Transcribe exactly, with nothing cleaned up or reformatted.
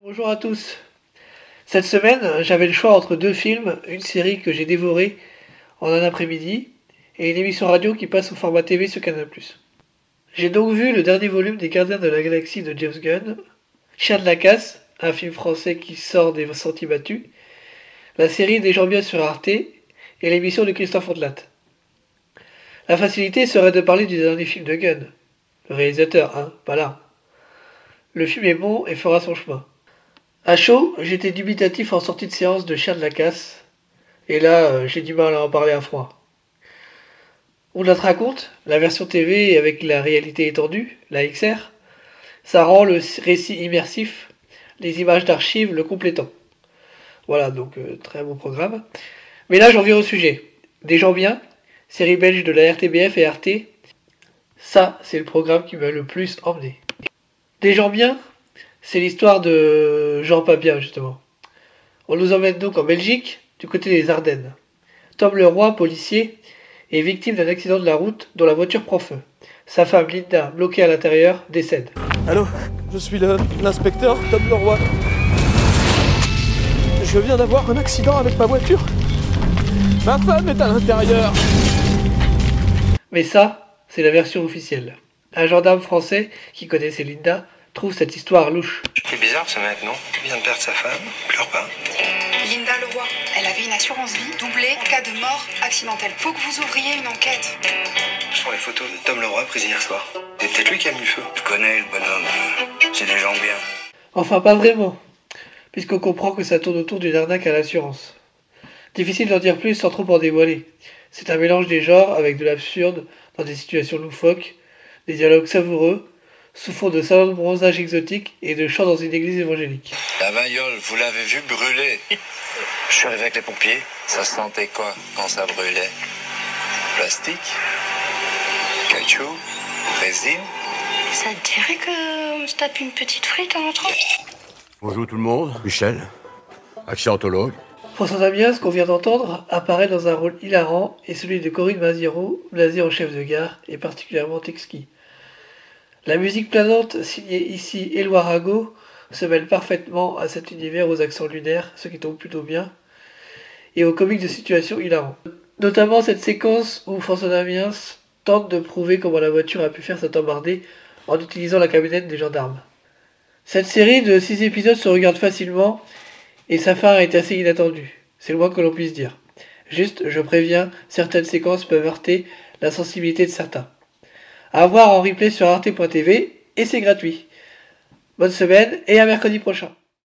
Bonjour à tous. Cette semaine, j'avais le choix entre deux films, une série que j'ai dévorée en un après-midi et une émission radio qui passe au format T V sur Canal plus. J'ai donc vu le dernier volume des Gardiens de la Galaxie de James Gunn, Chien de la Casse, un film français qui sort des sentiers battus, la série des gens bien sur Arte et l'émission de Christophe Ondelat. La facilité serait de parler du dernier film de Gunn. Le réalisateur, hein, pas là. Le film est bon et fera son chemin. À chaud, j'étais dubitatif en sortie de séance de Chien de la Casse, et là, euh, j'ai du mal à en parler à froid. On la raconte, la version T V avec la réalité étendue, la X R, ça rend le récit immersif, les images d'archives le complétant. Voilà, donc euh, très bon programme. Mais là, j'en viens au sujet. Des gens bien, série belge de la R T B F et Arte, ça, c'est le programme qui m'a le plus emmené. Des gens bien, c'est l'histoire de Jean pas bien, justement. On nous emmène donc en Belgique, du côté des Ardennes. Tom Leroy, policier, est victime d'un accident de la route dont la voiture prend feu. Sa femme Linda, bloquée à l'intérieur, décède. Allô, je suis le, l'inspecteur Tom Leroy. Je viens d'avoir un accident avec ma voiture. Ma femme est à l'intérieur. Mais ça, c'est la version officielle. Un gendarme français, qui connaissait Linda, trouve cette histoire louche. C'est bizarre ce mec, non? Il vient de perdre sa femme, il pleure pas. Linda Leroy, elle avait une assurance vie doublée en cas de mort accidentelle. Faut que vous ouvriez une enquête. Je prends les photos de Tom Leroy pris hier soir. C'est peut-être lui qui a mis le feu. Je connais le bonhomme, c'est des gens bien. Enfin, pas vraiment, puisqu'on comprend que ça tourne autour d'une arnaque à l'assurance. Difficile d'en dire plus sans trop en dévoiler. C'est un mélange des genres avec de l'absurde dans des situations loufoques, des dialogues savoureux, sous fond de salons de bronzage exotiques et de chants dans une église évangélique. La bagnole, vous l'avez vue brûler? Je suis arrivé avec les pompiers. Ça sentait quoi quand ça brûlait? Plastique? Caoutchouc? Résine? Ça te dirait qu'on se tape une petite frite en entrant? Bonjour tout le monde, Michel, accidentologue. François Damiens, qu'on vient d'entendre, apparaît dans un rôle hilarant et celui de Corinne Maziero, blasée en chef de gare, est particulièrement exquis. La musique planante, signée ici Éloi Rago, se mêle parfaitement à cet univers aux accents lunaires, ce qui tombe plutôt bien, et aux comiques de situation hilarants. Notamment cette séquence où François Damiens tente de prouver comment la voiture a pu faire cet embardé en utilisant la camionnette des gendarmes. Cette série de six épisodes se regarde facilement, et sa fin est assez inattendue, c'est le moins que l'on puisse dire. Juste, je préviens, certaines séquences peuvent heurter la sensibilité de certains. À voir en replay sur arte point t v et c'est gratuit. Bonne semaine et à mercredi prochain.